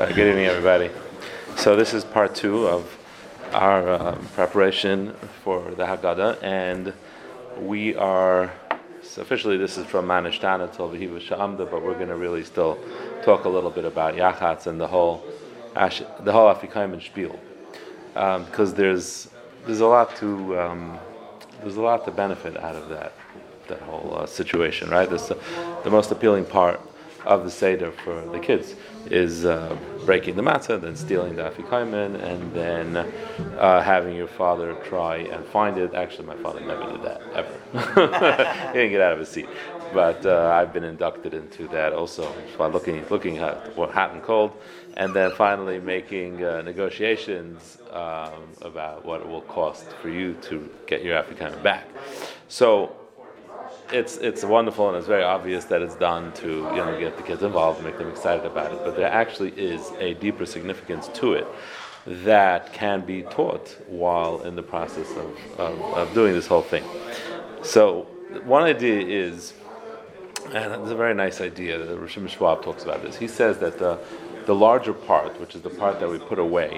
Good evening, everybody. So this is part two of our preparation for the Haggadah, and we are, so officially this is from Manishtana till V'hiva Sha'amda, but we're going to really still talk a little bit about Yachatz and the whole Afikaim and Spiel, because there's a lot to benefit out of that whole situation, right? This, the most appealing part of the Seder for the kids is breaking the matzah, then stealing the afikomen, and then having your father try and find it. Actually, my father never did that, ever. He didn't get out of his seat. But I've been inducted into that also by looking at what hot and cold, and then finally making negotiations about what it will cost for you to get your afikomen back. So it's wonderful, and it's very obvious that it's done to get the kids involved and make them excited about it. But there actually is a deeper significance to it that can be taught while in the process of doing this whole thing. So one idea is, and it's a very nice idea that Rosh Schwab talks about this. He says that the larger part, which is the part that we put away,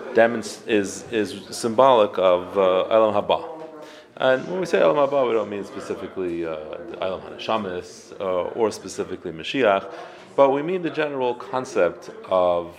is symbolic of Elam Haba. And when we say Elam Haba, we don't mean specifically Elam HaNeshamis or specifically Mashiach, but we mean the general concept of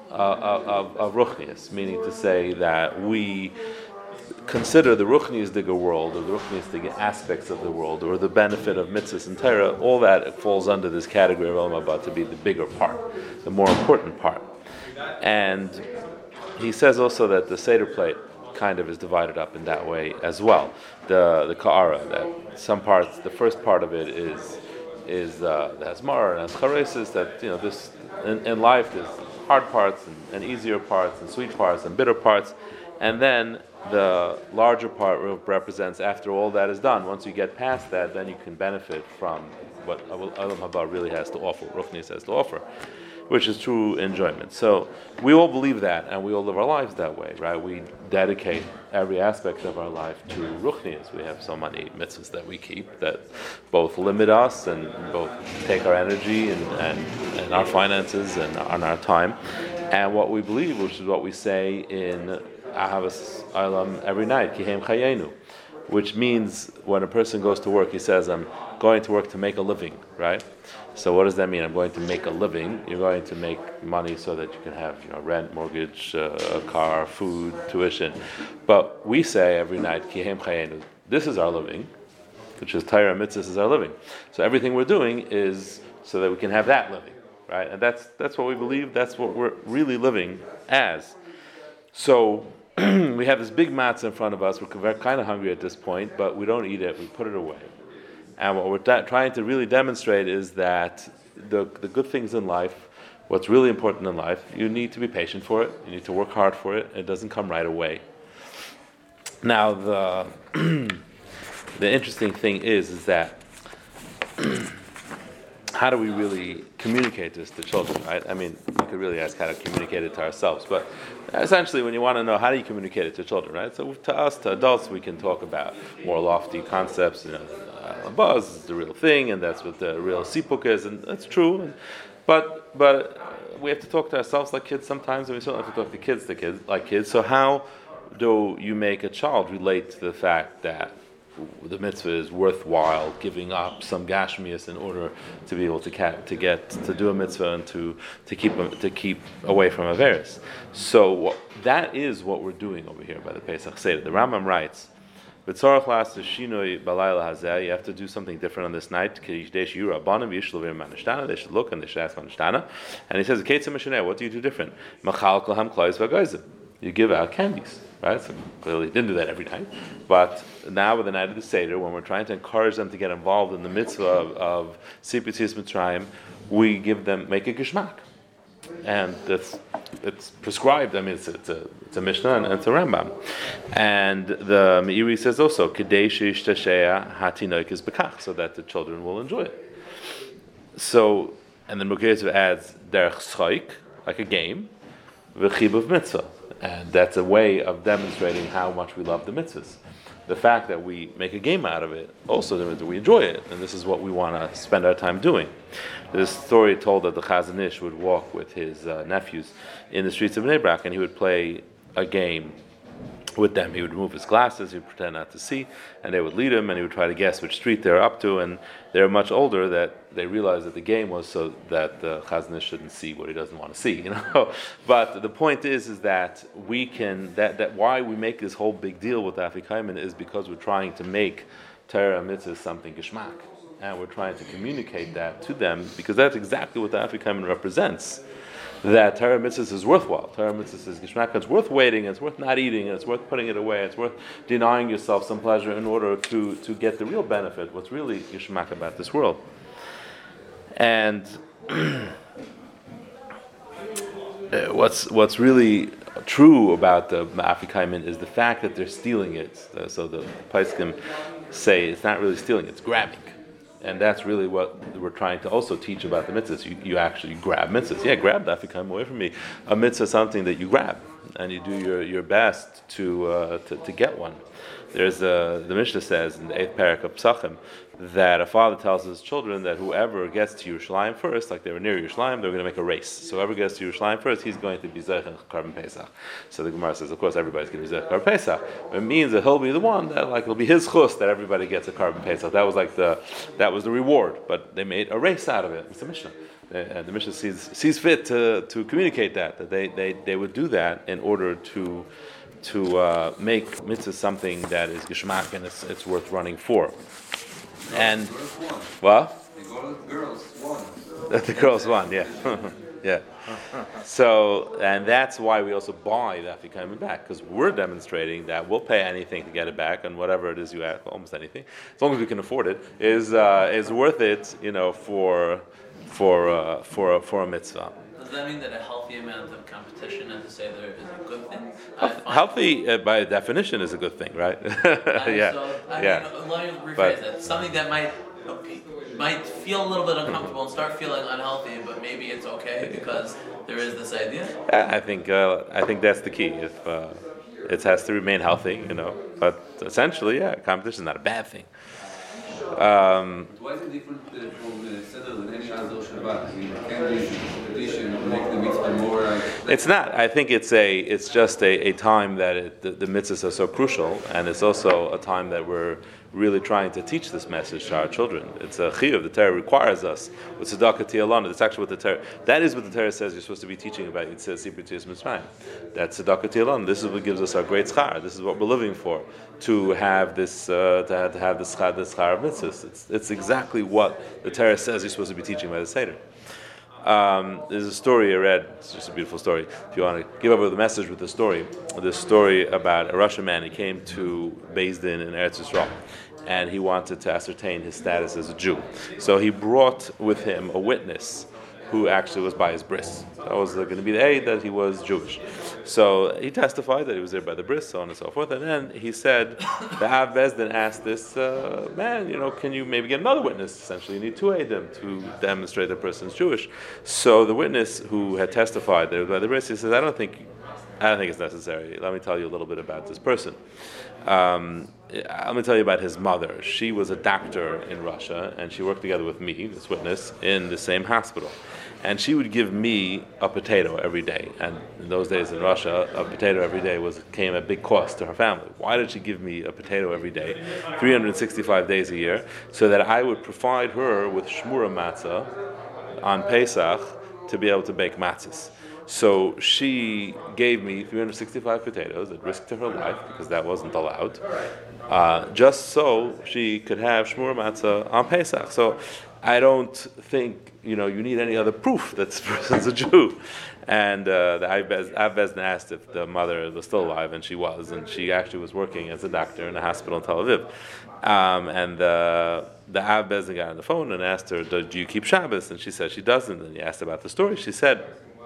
Ruchnius, meaning to say that we consider the Ruchnius-Diga world, or the Ruchnius-Diga aspects of the world, or the benefit of mitzvahs and Torah, all that falls under this category of Elam Haba to be the bigger part, the more important part. And he says also that the Seder plate kind of is divided up in that way as well. The Ka'ara, that some parts, the first part of it is the Hasmar and has Charesis, that this in life there's hard parts and easier parts and sweet parts and bitter parts, and then the larger part represents after all that is done. Once you get past that, then you can benefit from what Elam Haba really has to offer, Ruchnius has to offer, which is true enjoyment. So we all believe that, and we all live our lives that way, right? We dedicate every aspect of our life to Ruchnius. We have so many mitzvahs that we keep that both limit us and both take our energy and our finances and our time. And what we believe, which is what we say in Ahavas Olam every night, Kihem Chayenu, which means when a person goes to work, he says, I'm going to work to make a living, right? So what does that mean? I'm going to make a living. You're going to make money so that you can have rent, mortgage, a car, food, tuition. But we say every night, Kihem Chayenu, this is our living, which is Torah Mitzvahs is our living. So everything we're doing is so that we can have that living, right? And that's what we believe, that's what we're really living as. So we have this big matzah in front of us. We're kind of hungry at this point, but we don't eat it. We put it away. And what we're trying to really demonstrate is that the good things in life, what's really important in life, you need to be patient for it. You need to work hard for it. It doesn't come right away. Now, the interesting thing is that how do we really communicate this to children, right? I mean, we could really ask how to communicate it to ourselves, but essentially when you want to know how do you communicate it to children, right? So to us, to adults, we can talk about more lofty concepts, buzz is the real thing, and that's what the real sipuk is, and that's true, but we have to talk to ourselves like kids sometimes, and we certainly have to talk to kids like kids. So how do you make a child relate to the fact that the mitzvah is worthwhile giving up some gashmias in order to be able to get to do a mitzvah and to keep away from averis? So that is what we're doing over here by the Pesach Seder. The Rambam writes, you have to do something different on this night. They should look and they should ask Manishtana. And he says, what do you do different? You give out candies, right? So clearly he didn't do that every night. But now with the night of the Seder, when we're trying to encourage them to get involved in the mitzvah of Sipur Tzis Mitzrayim, we make a geshmak. And it's prescribed. I mean, it's a Mishnah and it's a Rambam. And the Meiri says also, Kedei sheishtashea hatinoik is bekach, so that the children will enjoy it. So, and then Mukherjee adds derech schoik, like a game, v'chibuv mitzvah. And that's a way of demonstrating how much we love the mitzvahs. the fact that we make a game out of it also means that we enjoy it, and this is what we want to spend our time doing. This story told that the Chazon Ish would walk with his nephews in the streets of Bnei Brak, and he would play a game with them. He would remove his glasses, he would pretend not to see, and they would lead him, and he would try to guess which street they're up to, and they're much older that they realized that the game was so that the Chazon Ish shouldn't see what he doesn't want to see, But the point is that we can, that why we make this whole big deal with Afikomen is because we're trying to make Torah Mitzvah something geschmack, and we're trying to communicate that to them, because that's exactly what the Afikomen represents. That Torah Mitzvah is worthwhile. Torah Mitzvah is geschmack. It's worth waiting. It's worth not eating. It's worth putting it away. It's worth denying yourself some pleasure in order to get the real benefit. What's really geschmack about this world. And what's really true about the Afikomen is the fact that they're stealing it. So the Paiskim say it's not really stealing; it's grabbing. And that's really what we're trying to also teach about the mitzvahs. You actually grab mitzvahs. Yeah, grab that. If you come away from me, a mitzvah is something that you grab, and you do your best to get one. There's the Mishnah says in the 8th parak of Psachim that a father tells his children that whoever gets to Yerushalayim first, like they were near Yerushalayim, they're going to make a race. So whoever gets to Yerushalayim first, he's going to be Zayich Karban Pesach. So the Gemara says, of course, everybody's going to be Zayich Karban Pesach. It means that he'll be the one that, it'll be his chus that everybody gets a Karban Pesach. That was the reward. But they made a race out of it. It's the Mishnah. And the Mishnah sees fit to communicate that they would do that in order to make mitzvah something that is geschmack and it's worth running for. And what? The girls won, yeah. Yeah. So, and that's why we also buy the Afikomen back, because we're demonstrating that we'll pay anything to get it back, and whatever it is you ask, almost anything, as long as we can afford it, is worth it, for a mitzvah. Does that mean that a healthy amount of competition, and to say there is a good thing? Healthy, by definition, is a good thing, right? Yeah. Let me rephrase that. Something that might feel a little bit uncomfortable and start feeling unhealthy, but maybe it's okay because there is this idea. I think that's the key. If it has to remain healthy, But essentially, competition is not a bad thing. Why is it different from Seder than any other Shabbat? I mean, can this competition make the mitzvah more like... It's not. I think it's just a time that the mitzvahs are so crucial, and it's also a time that we're really trying to teach this message to our children. It's a chiyuv. The Torah requires us with tzedakah ti'alana. That's actually what the Torah. That is what the Torah says you're supposed to be teaching about. It says sipur tiyas mitzrayim. That's tzedakah ti'alana. This is what gives us our great schar. This is what we're living for. To have this, to have the schar of mitzvahs. It's exactly what the Torah says you're supposed to be teaching by the Seder. There's a story I read. It's just a beautiful story. If you want to give over the message with the story, this story about a Russian man. He came to Beis Din in Eretz Yisrael, and he wanted to ascertain his status as a Jew. So he brought with him a witness who actually was by his bris. That was going to be the aid that he was Jewish. So he testified that he was there by the bris, so on and so forth. And then he said, the Av Beis Din asked this man, can you maybe get another witness? Essentially, you need two aidim to demonstrate the person's Jewish. So the witness who had testified that he was by the bris, he says, I don't think it's necessary. Let me tell you a little bit about this person. Let me tell you about his mother. She was a doctor in Russia, and she worked together with me, this witness, in the same hospital. And she would give me a potato every day. And in those days in Russia, a potato every day came at big cost to her family. Why did she give me a potato every day, 365 days a year, so that I would provide her with shmura matzah on Pesach to be able to bake matzahs? So she gave me 365 potatoes at risk to her life, because that wasn't allowed, just so she could have shmur matzah on Pesach. So I don't think you need any other proof that this person's a Jew. And the Av Beis Din asked if the mother was still alive, and she was, and she actually was working as a doctor in a hospital in Tel Aviv. And the Av Beis Din got on the phone and asked her, "Do you keep Shabbos?" And she said she doesn't. And he asked about the story. She said,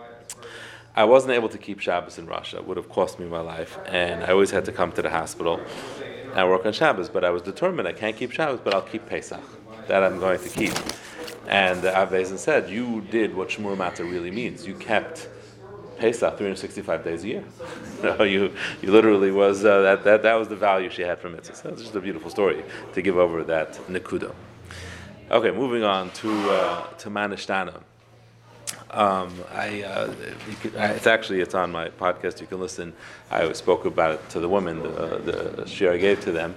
I wasn't able to keep Shabbos in Russia. It would have cost me my life. And I always had to come to the hospital and work on Shabbos. But I was determined I can't keep Shabbos, but I'll keep Pesach. That I'm going to keep. And Av Beis Din said, you did what Shmur Matzah really means. You kept Pesach 365 days a year. You literally was that was the value she had from mitzvah. So it's just a beautiful story to give over that nekuda. Okay, moving on to Manishtana. It's on my podcast. You can listen. I spoke about it to the women, the share I gave to them.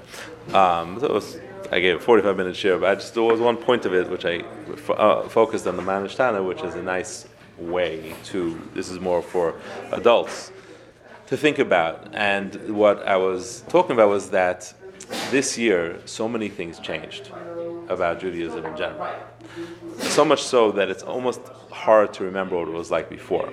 I gave a 45-minute share, but there was one point of it which I focused on the Manishtana, which is a nice way to. This is more for adults to think about. And what I was talking about was that this year so many things changed about Judaism in general. So much so that it's almost hard to remember what it was like before.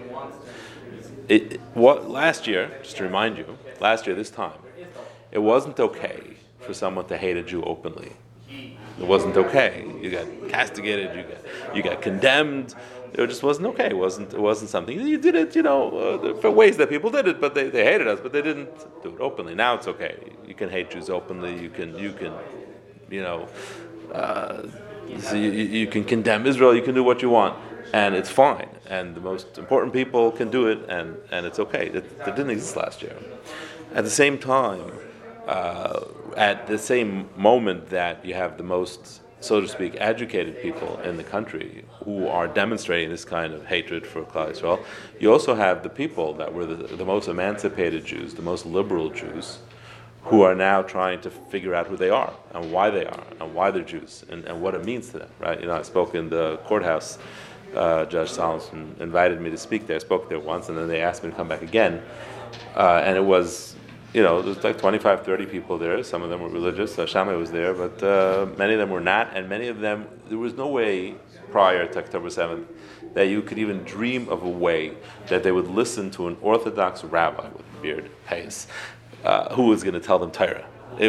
Last year, just to remind you, last year this time, it wasn't okay for someone to hate a Jew openly. It wasn't okay. You got castigated. You got condemned. It just wasn't okay. It wasn't something you did it. For ways that people did it, but they hated us, but they didn't do it openly. Now it's okay. You can hate Jews openly. You can condemn Israel. You can do what you want, and it's fine. And the most important people can do it, and it's okay. That didn't exist last year. At the same time, at the same moment that you have the most, so to speak, educated people in the country who are demonstrating this kind of hatred for Klal Yisrael, you also have the people that were the most emancipated Jews, the most liberal Jews, who are now trying to figure out who they are and why they are and why they're Jews and what it means to them. Right? I spoke in the courthouse. Judge Solemson invited me to speak there. I spoke there once, and then they asked me to come back again, and it was. There was like 25, 30 people there. Some of them were religious. Shammai was there, but many of them were not. And many of them, there was no way prior to October 7th that you could even dream of a way that they would listen to an Orthodox rabbi with a beard, Pais, who was going to tell them Torah.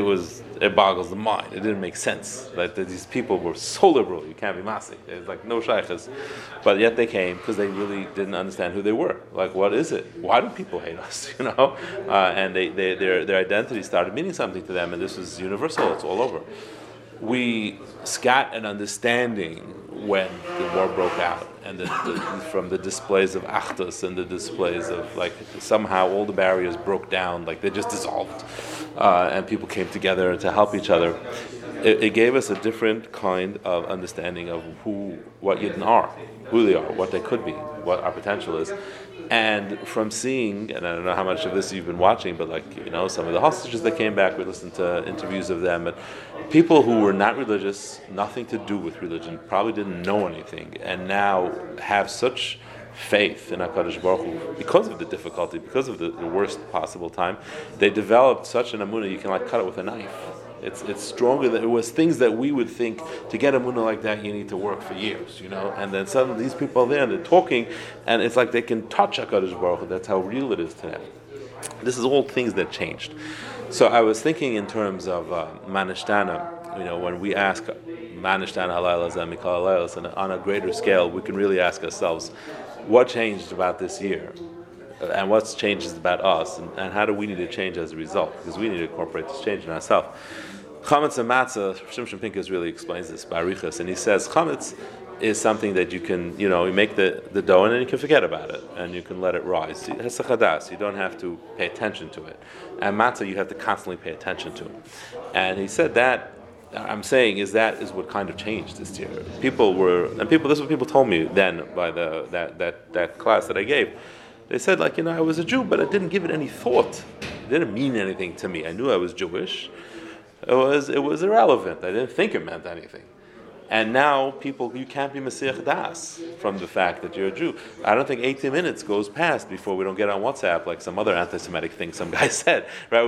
It boggles the mind. It didn't make sense. Like these people were so liberal, you can't be masik. There's like no shaykhs, but yet they came because they really didn't understand who they were. Like, what is it? Why do people hate us? And their identity started meaning something to them, and this is universal. It's all over. We got an understanding when the war broke out, and from the displays of Achdus and the displays of somehow all the barriers broke down, they just dissolved, and people came together to help each other. It gave us a different kind of understanding of what Yidden are, who they are, what they could be, what our potential is. And from seeing, and I don't know how much of this you've been watching, but some of the hostages that came back, we listened to interviews of them, and people who were not religious, nothing to do with religion, probably didn't know anything, and now have such faith in HaKadosh Baruch Hu because of the difficulty, because of the worst possible time. They developed such an emunah you can cut it with a knife. It's stronger than it was. Things that we would think to get a emunah like that you need to work for years, And then suddenly these people are there and they're talking, and it's like they can touch HaKadosh Baruch Hu. That's how real it is to them. This is all things that changed. So I was thinking in terms of Manishtana. When we ask Manishtana Halayla Mikal Halaylas, and on a greater scale, we can really ask ourselves, what changed about this year? And what's changed about us, and how do we need to change as a result? Because we need to incorporate this change in ourselves. Chametz and matzah, Shimshon Pincus really explains this by Arichas, and he says chametz is something that you can, you make the dough and then you can forget about it, and you can let it rise. Hesach hadas, you don't have to pay attention to it. And matzah, you have to constantly pay attention to it. And he said that, I'm saying is what kind of changed this year. This is what people told me then by that class that I gave. They said, I was a Jew, but I didn't give it any thought. It didn't mean anything to me. I knew I was Jewish. It was irrelevant. I didn't think it meant anything. And now you can't be Mesiach Das from the fact that you're a Jew. I don't think 18 minutes goes past before we don't get on WhatsApp like some other anti-Semitic thing some guy said. Right?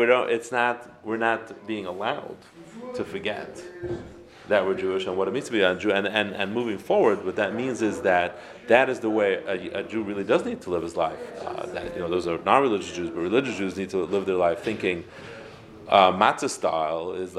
We're not being allowed to forget that we're Jewish and what it means to be a Jew, and moving forward, what that means is that is the way a Jew really does need to live his life. Those are non-religious Jews, but religious Jews need to live their life thinking matzah style is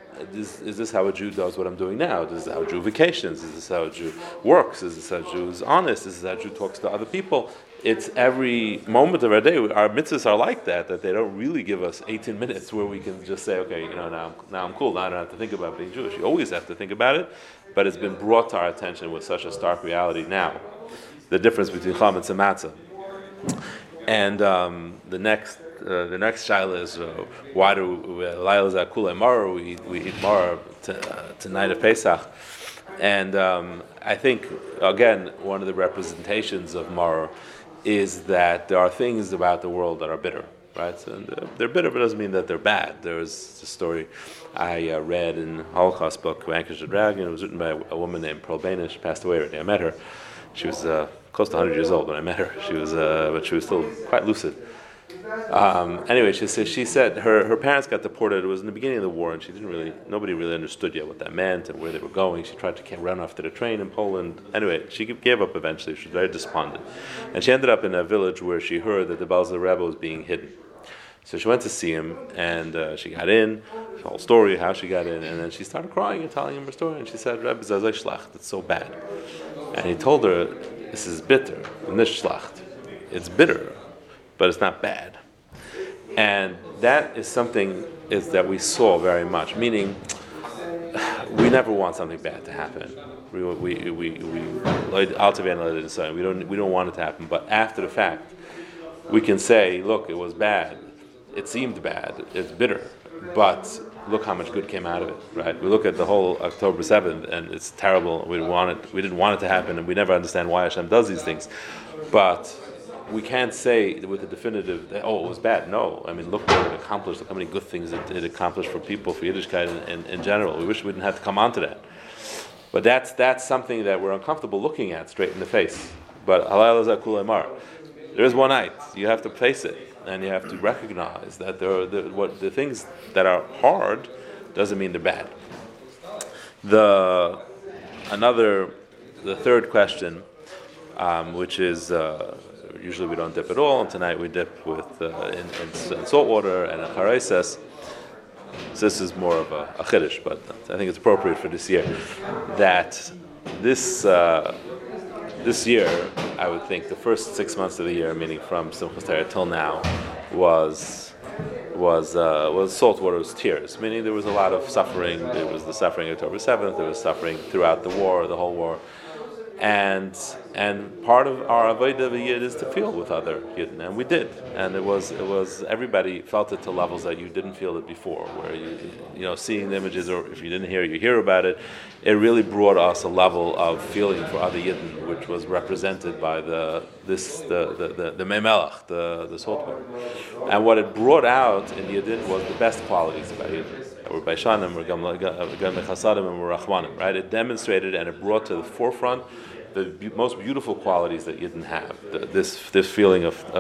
is this how a Jew does what I'm doing now? Is this how a Jew vacations? Is this how a Jew works? Is this how a Jew is honest? Is this how a Jew talks to other people? It's every moment of our day. Our mitzvahs are like that they don't really give us 18 minutes where we can just say, okay, now I'm cool. Now I don't have to think about being Jewish. You always have to think about it, but it's been brought to our attention with such a stark reality now. The difference between chametz and matzah. And the next shaila is why do Laila Zakula Mara we eat Mara tonight of Pesach, and I think again one of the representations of Mara is that there are things about the world that are bitter, right? So, and they're bitter, but it doesn't mean that they're bad. There's a story I read in a Holocaust book, Vanquish the Dragon. It was written by a woman named Pearl Banish. She passed away already. I met her. She was close to 100 years old when I met her. But she was still quite lucid. Anyway, she said her parents got deported. It was in the beginning of the war, and nobody really understood yet what that meant and where they were going. She tried to run off to the train in Poland. Anyway, she gave up eventually. She was very despondent, and she ended up in a village where she heard that the Balzer Rebbe was being hidden. So she went to see him, and she got in. The whole story, how she got in, and then she started crying and telling him her story. And she said, "Rebbe Zazai Shlacht, it's so bad." And he told her, "This is bitter, nicht Schlacht. It's bitter, but it's not bad." And that is something that we saw very much. Meaning, we never want something bad to happen. We don't want it to happen. But after the fact, we can say, "Look, it was bad. It seemed bad. It's bitter, but look how much good came out of it." Right? We look at the whole October 7th, and it's terrible. We didn't want it to happen, and we never understand why Hashem does these things. But we can't say with a definitive that, it was bad. No, I mean, look what it accomplished. Look how many good things it accomplished for people, for Yiddishkeit in general. We wish we didn't have to come on to that. But that's something that we're uncomfortable looking at straight in the face. But Halal Zakul Emar, there is one night. You have to face it, and you have to recognize that the things that are hard doesn't mean they're bad. The third question, which is. Usually we don't dip at all, and tonight we dip with in salt water and a chareses. So this is more of a chiddush, but I think it's appropriate for this year. That this year, I would think the first 6 months of the year, meaning from Simchas Torah till now, was salt water's tears. Meaning there was a lot of suffering. There was the suffering of October 7th. There was suffering throughout the war, the whole war. And part of our avodah of Yid is to feel with other Yidden, and we did. And it was everybody felt it to levels that you didn't feel it before, where you seeing the images, or if you didn't hear it, you hear about it. It really brought us a level of feeling for other Yidden, which was represented by the Meimelach, the salt water. And what it brought out in Yidden was the best qualities about Yidden. We're Baishanim, we're Chasadim, and we're Rachmanim, right? It demonstrated and it brought to the forefront the most beautiful qualities that Yidden have. This feeling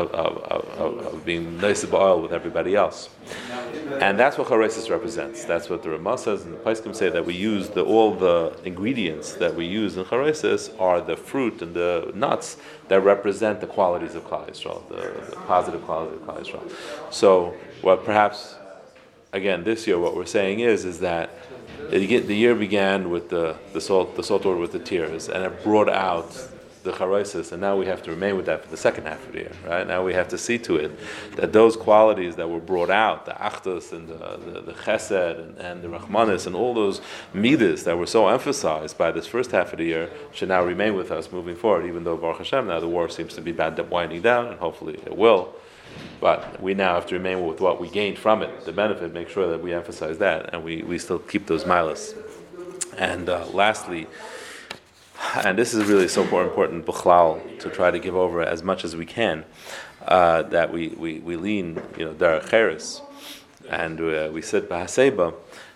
of being nice ba'al with everybody else. And that's what Charesis represents. That's what the Ramah says, and the Paiskim say that we use all the ingredients that we use in Charesis are the fruit and the nuts that represent the qualities of Klal Yisrael, the positive qualities of Klal Yisrael. So, what perhaps again, this year, what we're saying is that the year began with the salt water with the tears, and it brought out the charosis, and now we have to remain with that for the second half of the year, right? Now we have to see to it that those qualities that were brought out, the achdus and the chesed and the rachmanis and all those midas that were so emphasized by this first half of the year should now remain with us moving forward, even though Baruch Hashem, now the war seems to be winding down, and hopefully it will. But we now have to remain with what we gained from it, the benefit, make sure that we emphasize that, and we still keep those milas. And lastly, and this is really so important, B'chlal, to try to give over as much as we can, that we lean, Derech Cheres, and we sit B'Haseba.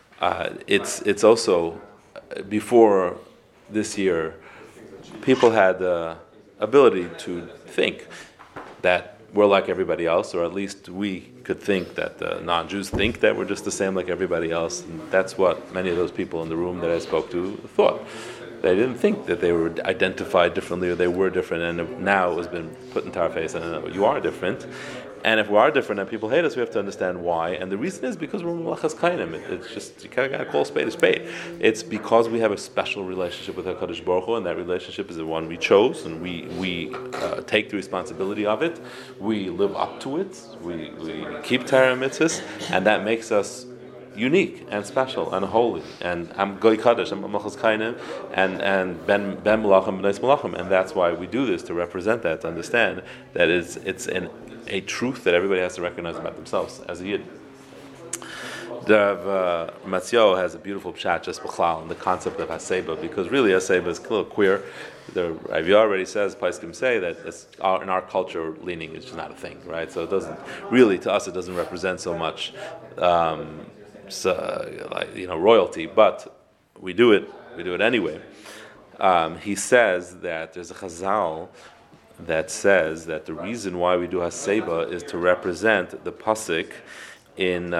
It's also, before this year, people had the ability to think that we're like everybody else, or at least we could think that the non-Jews think that we're just the same like everybody else. And that's what many of those people in the room that I spoke to thought. They didn't think that they were identified differently or they were different, and now it has been put into our face, and you are different. And if we are different and people hate us, we have to understand why. And the reason is because we're Malachas Kainim. It's just, you got to call a spade a spade. It's because we have a special relationship with HaKadosh Baruch Hu, and that relationship is the one we chose, and we take the responsibility of it. We live up to it. We keep Torah mitzvahs, and that makes us unique and special and holy, and I'm Goy Kaddish, I'm Malchus Kainim, and Ben Malachim, B'nais Malachim, and that's why we do this, to represent that, to understand that it's a truth that everybody has to recognize about themselves as a Yid. The Matzio has a beautiful pshat just b'chlal on the concept of haseba, because really haseba is a little queer. The Rav already says, Paiskim say that in our culture, leaning is just not a thing, right? So it doesn't really, to us, it doesn't represent so much, royalty, but we do it anyway. He says that there's a chazal that says that the reason why we do haseba is to represent the pasuk in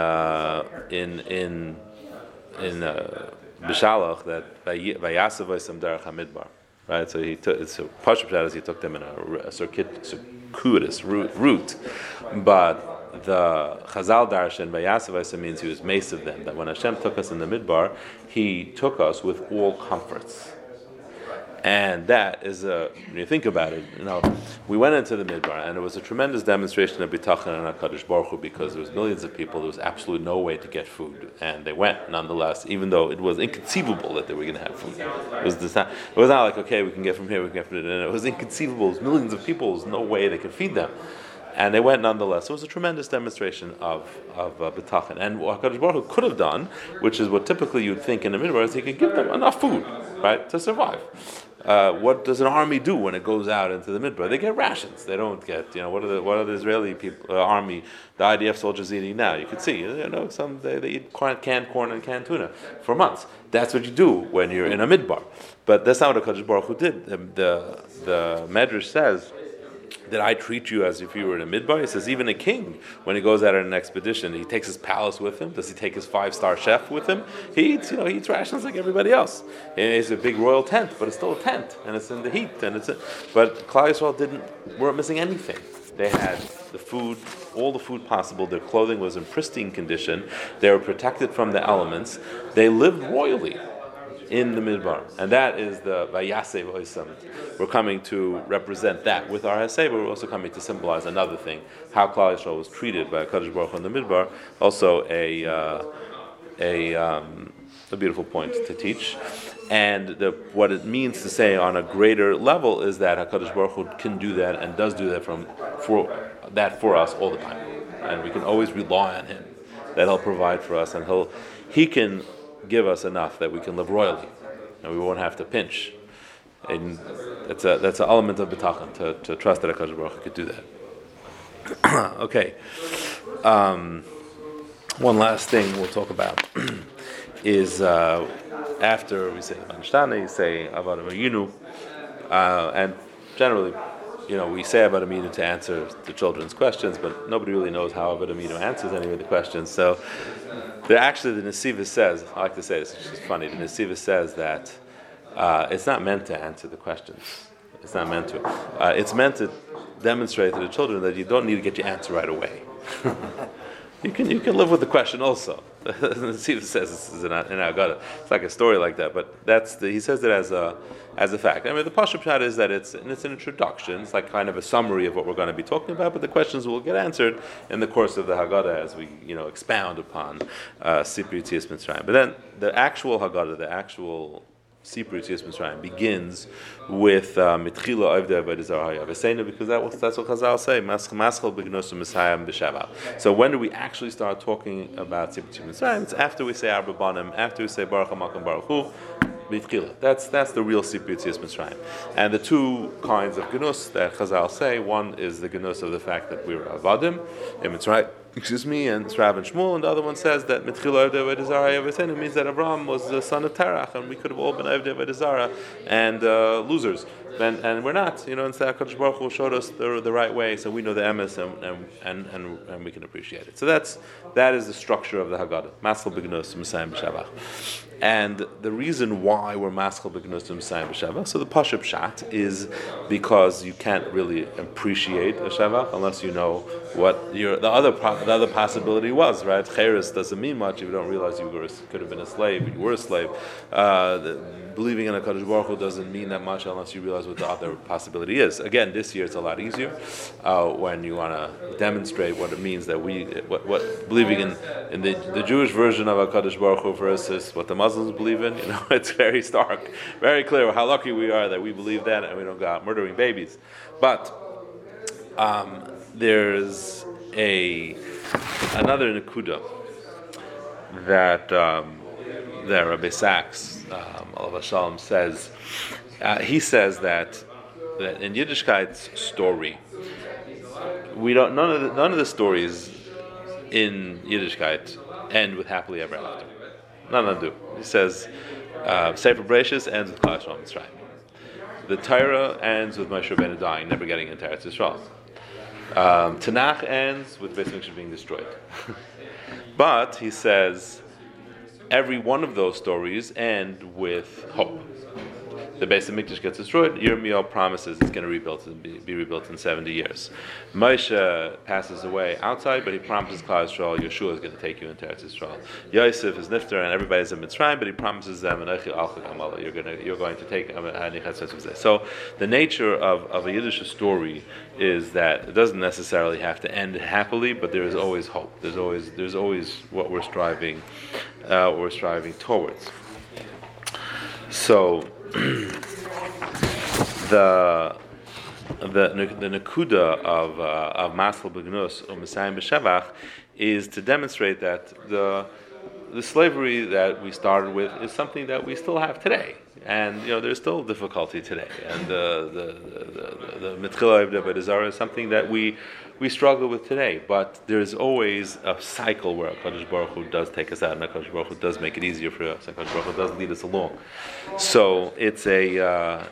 Bishalach, that Vayasav V'Isam Derech HaMidbar, right? So he took, so Pashup Pshat is he took them in a circuitous route, but the Chazal Darshan Vayasav V'Isam means he was mace of them. That when Hashem took us in the Midbar, He took us with all comforts. And that is when you think about it, we went into the Midbar, and it was a tremendous demonstration of Bitachon and HaKadosh Baruch Hu, because there was millions of people, there was absolutely no way to get food, and they went nonetheless, even though it was inconceivable that they were going to have food. It was not like, okay, we can get from here, we can get from there, and it was inconceivable. It was millions of people, there was no way they could feed them. And they went nonetheless. It was a tremendous demonstration of Bitachon. And what HaKadosh Baruch Hu could have done, which is what typically you'd think in the Midbar, is He could give them enough food, right, to survive. What does an army do when it goes out into the Midbar? They get rations. They don't get, what are the Israeli people, army, the IDF soldiers eating now? You could see, some they eat canned corn and canned tuna for months. That's what you do when you're in a Midbar. But that's not what HaKadosh Baruch Hu did. The Medrash says that I treat you as if you were in a Midbar. He says even a king, when he goes out on an expedition, he takes his palace with him. Does he take his 5-star chef with him? He eats, he eats rations like everybody else. It's a big royal tent, but it's still a tent, and it's in the heat, but Klal Yisrael weren't missing anything. They had the food, all the food possible. Their clothing was in pristine condition. They were protected from the elements. They lived royally in the Midbar, and that is the Vayasev Oisam. We're coming to represent that with our Hasei, but we're also coming to symbolize another thing: how Klal Yisrael was treated by HaKadosh Baruch Hu in the Midbar. Also, a beautiful point to teach, and what it means to say on a greater level is that HaKadosh Baruch Hu can do that and does do that for us all the time, and we can always rely on Him that He'll provide for us, and He can give us enough that we can live royally, and we won't have to pinch. And that's an element of bitachon, to trust that HaKadosh Baruch Hu could do that. Okay. One last thing we'll talk about is after we say Vanishtana, you say Avad Avinu, and generally, we say Avad Avinu to answer the children's questions, but nobody really knows how Avad Avinu answers any of the questions. So, the Nesivos says, I like to say this, it's just funny, the Nesivos says that it's not meant to answer the questions. It's not meant to. It's meant to demonstrate to the children that you don't need to get your answer right away. You can live with the question also. The Nesivos says this is in Agada. It's like a story like that, but he says it as a fact. I mean, the Pashup Pshat is that it's an introduction. It's like kind of a summary of what we're going to be talking about, but the questions will get answered in the course of the Haggadah as we, expound upon Sipur Yetzias Mitzrayim. But then the actual Haggadah, the actual Sipur Yetzias Mitzrayim begins with Mitchila Ovdei Avodah Zarah Hayavasenu, because that's what Chazal say. Maschal B'Gnos U'Mesayim B'Shabbat. So when do we actually start talking about Sipur Yetzias Mitzrayim? It's after we say Arba Banim, after we say Baruch HaMakom Baruch Hu. That's the real Sipur Yetzias Mitzrayim. And the two kinds of Gnus that Chazal say, one is the Gnus of the fact that we were Avadim in Mitzrayim, and it's Rav and Shmuel, and the other one says that Mitchila Ovdei Avodah Zarah Hayavasenu means that Abraham was the son of Terach, and we could have all been Ovdei Avodah Zarah and losers. And we're not, instead HaKadosh Baruch Hu showed us the right way, so we know the emes and we can appreciate it. So that is the structure of the Haggadah. Maschal B'Gnus U'Mesayim B'Shabbat. And the reason why we're Maschal B'Gnus U'Mesayim B'Shabbat, so the Pashup Pshat is because you can't really appreciate a Shavach unless you know what the other the other possibility was, right? Cheres doesn't mean much if you don't realize you could have been a slave, you were a slave. Believing in a Kadosh Baruch Hu doesn't mean that much unless you realize what the other possibility is. Again, this year it's a lot easier when you want to demonstrate what it means that what believing in the Jewish version of a Kadosh Baruch Hu versus what the Muslims believe in. It's very stark, very clear how lucky we are that we believe that and we don't go out murdering babies. But there's another Nakuda that Rabbi Sachs, Alav Shalom, says. He says that in Yiddishkeit's story, none of the stories in Yiddishkeit end with happily ever after. None of them do. He says Sefer Bereshis ends with Klal Yisrael Mitzrayim. The Torah ends with Moshe Rabbeinu dying, never getting into Eretz Yisrael. Tanakh ends with Beis Mikdash being destroyed. But he says every one of those stories end with hope. The Beis Mikdash gets destroyed. Yirmiyahu promises it's going to be rebuilt in 70 years. Moshe passes away outside, but he promises Klal Yisrael, Yeshua is going to take you into Eretz Yisrael. Yosef is Nifter, and everybody's in Mitzrayim, but he promises them, you're going to take. So the nature of a Yiddish story is that it doesn't necessarily have to end happily, but there is always hope. There's always what we're striving towards. So the nakuda of Masel B'Gnus or Messiah B'Shevach is to demonstrate that the slavery that we started with is something that we still have today, and there's still difficulty today, and the Mitchila of Avodah Zarah is something that we struggle with today, but there's always a cycle where HaKadosh Baruch Hu does take us out, and HaKadosh Baruch Hu does make it easier for us, and HaKadosh Baruch Hu does lead us along. So it's a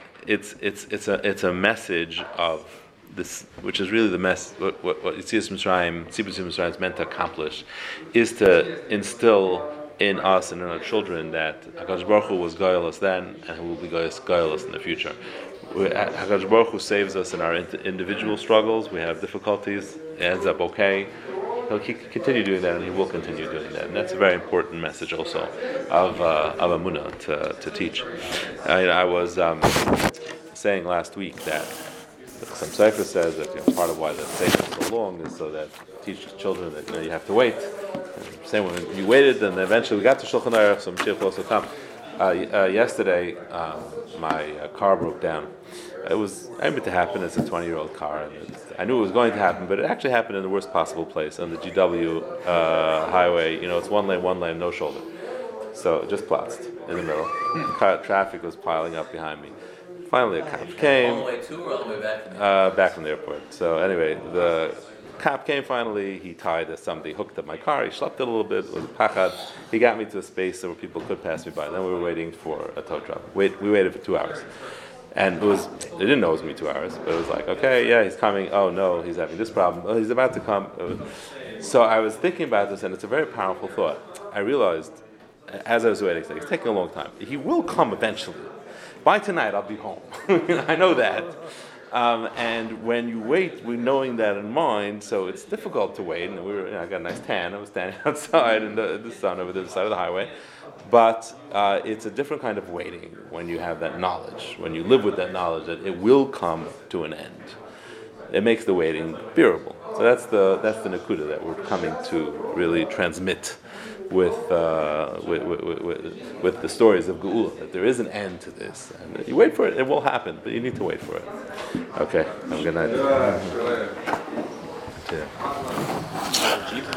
message of this, which is really the what Yetzias Mitzrayim is meant to accomplish, is to instill in us and in our children that HaKadosh Baruch Hu was goyalus then, and He will be goyalus in the future. HaKadosh Baruch Hu saves us in our individual struggles. We have difficulties. It ends up okay. He'll continue doing that, and He will continue doing that. And that's a very important message also of Amunah to teach. I was saying last week that some Sefer says that part of why the Sefer is so long is so that teach children that you have to wait. Same when you waited, and eventually we got to Shulchan Aruch, so Mashiach will also come. Yesterday, my car broke down. I meant to happen. It's a 20-year-old car, and I knew it was going to happen, but it actually happened in the worst possible place on the GW highway. It's one lane, no shoulder. So it just plotzed in the middle. Traffic was piling up behind me. Finally, a cop came. All the way to or all the way back from the airport? Back from the airport. So anyway, the cop came finally. He tied somebody hooked up my car. He schlepped it a little bit. It was a pachad. He got me to a space where people could pass me by. And then we were waiting for a tow truck. We waited for 2 hours. And they didn't know it was going to be 2 hours, but it was like, okay, yeah, he's coming. Oh no, he's having this problem. Oh, he's about to come. So I was thinking about this, and it's a very powerful thought. I realized, as I was waiting, it's taking a long time. He will come eventually. By tonight, I'll be home. I know that. And when you wait, we're knowing that in mind, so it's difficult to wait. And I got a nice tan. I was standing outside in the sun over the side of the highway. But it's a different kind of waiting when you have that knowledge, when you live with that knowledge that it will come to an end. It makes the waiting bearable. So that's the nakuda that we're coming to really transmit with the stories of Geula, that there is an end to this. And you wait for it, it will happen, but you need to wait for it. Okay, have a good night.